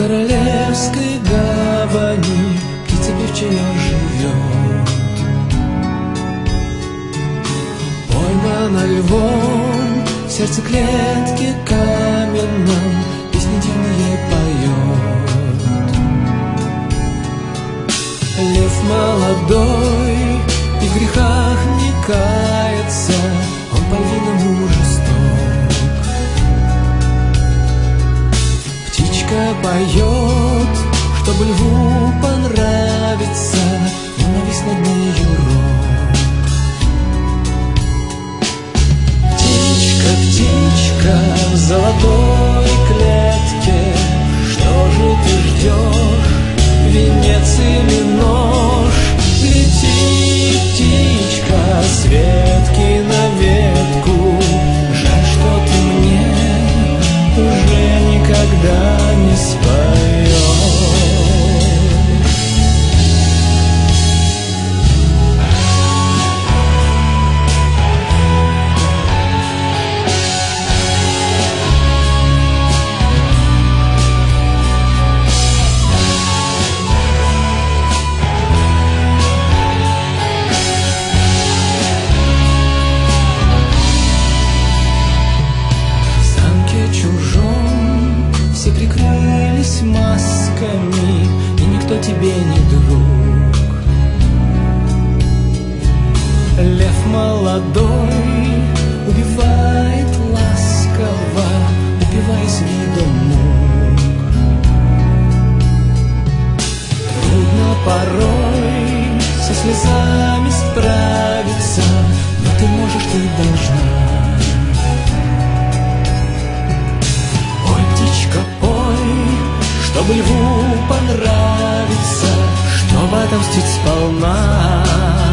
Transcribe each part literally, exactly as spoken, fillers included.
королевской гавани птица певчая живет. Поймана львом, в сердце клетки каменном песни дивные поет. Лев молодой и в грехах не кается, он по-львиному жесток. Птичка поет, чтобы льву понравиться, ненависть над нею рок. Птичка, птичка в золотой клетке, что же ты ждешь, венец или нож? Лети, птичка, с ветки на ветку, жаль, что ты мне уже никогда не споешь. Все прикрылись масками, и никто тебе не друг. Лев молодой убивает ласково, упиваясь видом мук. Трудно порой со слезами справиться, но ты можешь, ты должна. Чтобы льву понравиться, чтобы отомстить сполна.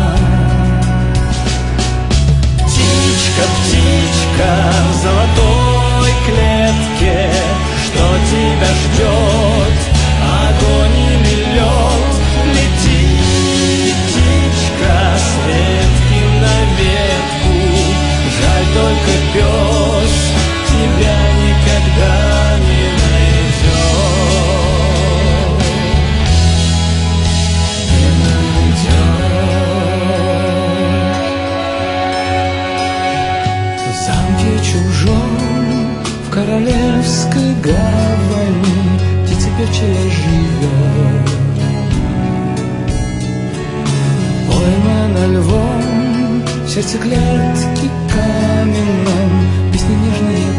Птичка, птичка в золотой клетке, что тебя ждет, огонь или лед? Лети, птичка, с ветки на ветку, жаль, только пес тебя никогда не найдет. В замке чужом, в королевской гавани птица певчая живет. Поймана львом, в сердце клетки каменном песни нежные